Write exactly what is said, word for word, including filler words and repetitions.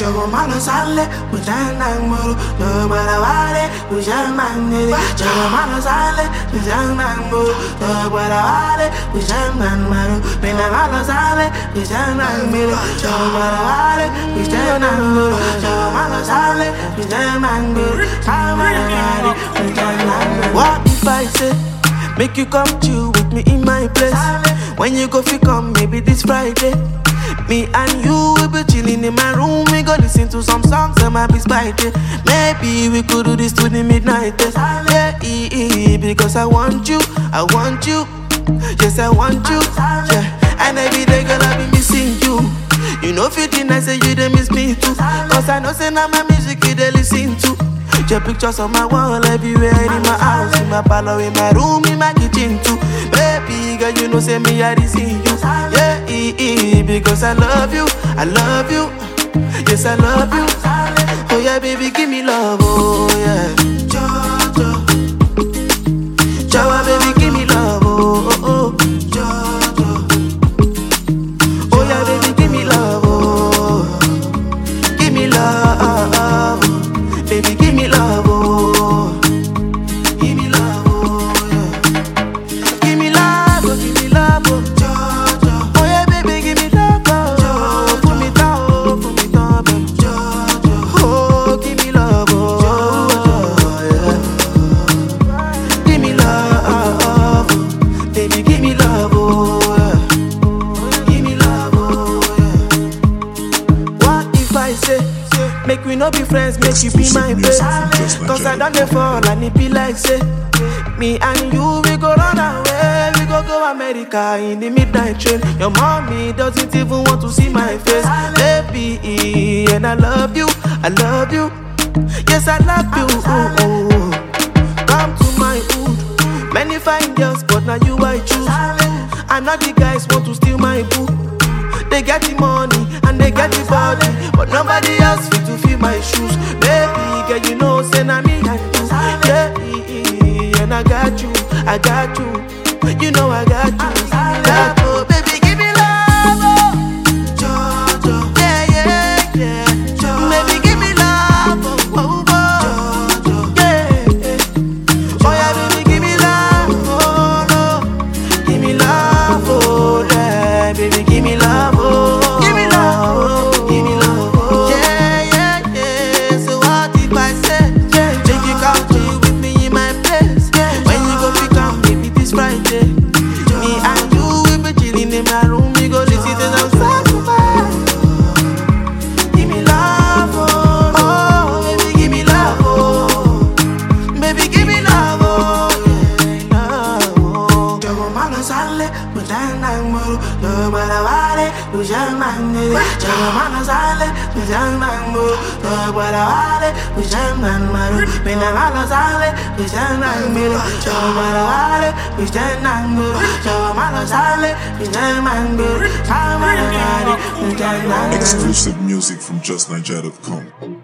Jogo malo sale, bujang muru. Jogo bala wale, bujang mangere. Jogo malo sale, bujang muru. Jogo bala wale, bujang mangmaru. Pena malo sale, bujang mangere. Jogo bala wale, bujang manguru. Jogo malo sale, bujang manguru. Samara bujang manguru. What if I say, make you come chill with me in my place? When you go fi come, maybe this Friday. Me and you will be chilling in my room. We go listen to some songs and might be spicy. Maybe we could do this to the midnight test. Yeah, e e because I want you, I want you. Yes, I want you. Yeah, and every day gonna be missing you. You know, fifteen I say you they miss me too. Cause I know say now my music you they listen to. Your pictures on my wall everywhere, in my house, in my parlor, in my room, in my kitchen too. Baby girl, you know say me I see you. Yeah, e e because I love you, I love you. Yes, I love you. Oh yeah, baby, give me love, oh yeah. Jojo, Jojo, baby, give me love, oh oh oh. Jojo, oh yeah, baby, give me love, oh. Give me love, baby, give me love, oh. Give me love, oh yeah. Give me love, oh, give me love, oh. Jojo, oh yeah, baby, give me love, oh. Put me down, oh, put me down, baby. Jojo, oh, give me love, oh yeah. Give me love, baby, give me love, oh yeah. Give me love, oh yeah. What if I say, make we no be friends, make you be my babe? Cause I done dey fall and it be like say, me and you we go run away, we go go America in the midnight train. Your mommy doesn't even want to see my face, baby, and I love you, I love you. Yes, I love you. Ooh, ooh. Come to my hood, many fine girls, but now you I choose. And now the guys want to steal my boo. They get the money and they get the body, but nobody else fit to fill my shoes. Baby girl, you know say na me and you. Yeah, and I got you, I got you. You know I got you. Yeah, oh, baby, give me love, oh. Jojo, yeah, yeah, yeah. Jojo, baby, give me love, oh, oh, oh. Jojo, yeah, yeah. Oh yeah, baby, give me love, oh no. Give me love, oh yeah, baby, give me love, oh. Give me love, oh. Give me love, oh. Yeah, yeah, yeah. So what if I say, yeah, take you out chill with me in my place? Yeah, when you go pick up, maybe this Friday. Me and you will be chilling in my room. We go listen to some sacrifice. Give me love, oh, oh, baby, give me love, oh, baby, give me love, oh, yeah, love, oh. Jogo malo sale, bujang muru. Jogo bala wale, bujang mangere. Jogo malo sale, bujang muru. Jogo bala wale, bujang mangmaru. Pena malo sale, bujang mangere. Jogo bala wale, bujang muru. Jogo malo sale, bujang mangere. Samara bujang mangere. Exclusive music from just nigeria dot com.